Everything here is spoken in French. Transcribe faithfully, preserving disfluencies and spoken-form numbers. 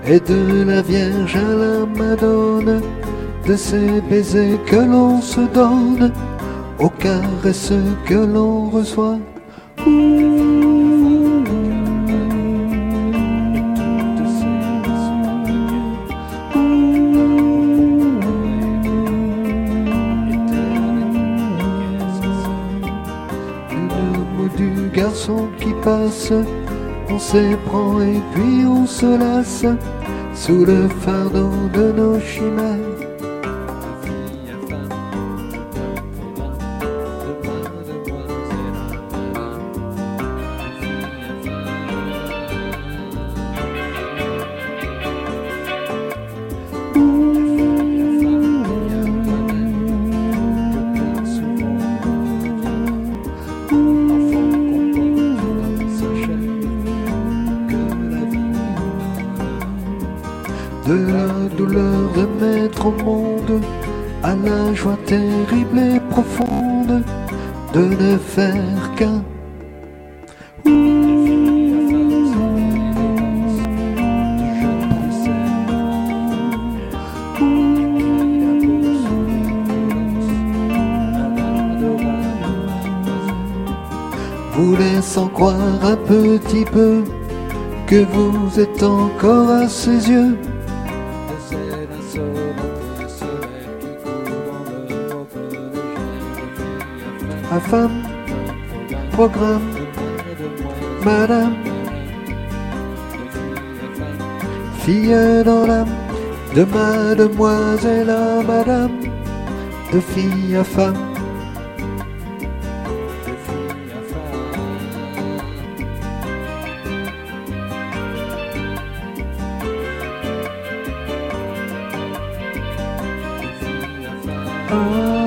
Et de la Vierge à la Madone, de ces baisers que l'on se donne, aux caresses que l'on reçoit. Du garçon qui passe, on s'éprend et puis on se lasse sous le fardeau de nos chimères. De la douleur de mettre au monde à la joie terrible et profonde de ne faire qu'un. Vous laissant croire un petit peu que vous êtes encore à ses yeux. À femme, programme, madame, fille dans l'âme, de mademoiselle à madame, de fille à femme. Ah.